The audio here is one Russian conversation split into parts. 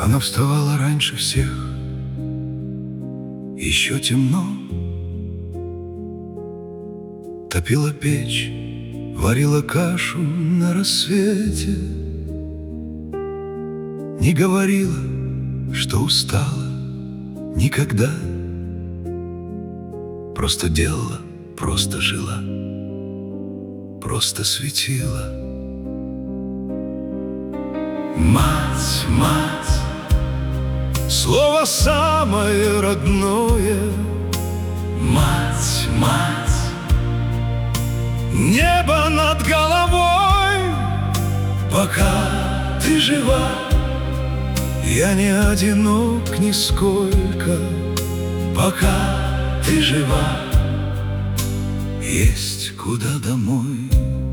Она вставала раньше всех, еще темно. Топила печь, варила кашу на рассвете. Не говорила, что устала никогда. Просто делала, просто жила, просто светила. Мать, мать, слово самое родное. Мать, мать, небо над головой. Пока ты жива, я не одинок нисколько. Пока ты жива, есть куда домой.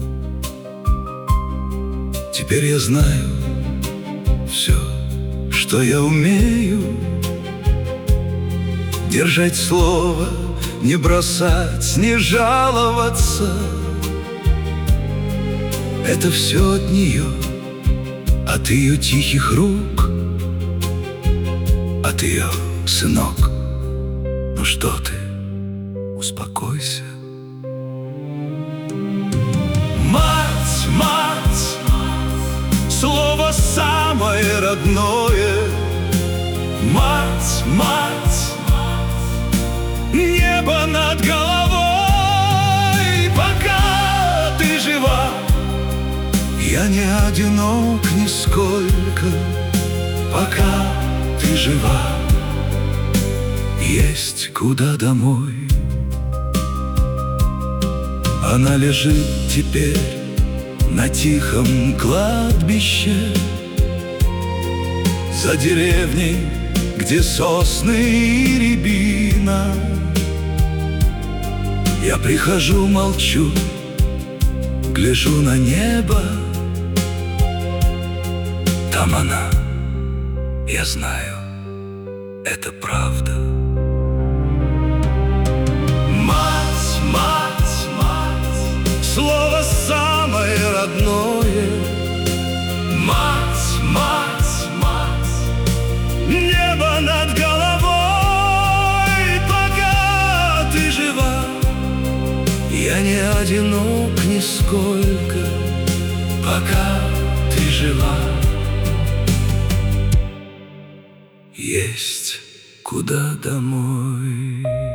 Теперь я знаю все, что я умею: держать слово, не бросать, не жаловаться. Это все от нее, от ее тихих рук, от ее, сынок. Ну что ты, успокойся. Мать, мать, слово самое родное. Мать, мать, небо над головой. Пока ты жива, я не одинок нисколько. Пока ты жива, есть куда домой. Она лежит теперь на тихом кладбище, за деревней, где сосны и рябина. Я прихожу, молчу, гляжу на небо. Там она, я знаю, это правда. Мать, мать, мать, слово самое родное. Мать, мать, мать, небо над головой. Пока ты жива, я не одинок нисколько. Пока ты жива, есть куда домой.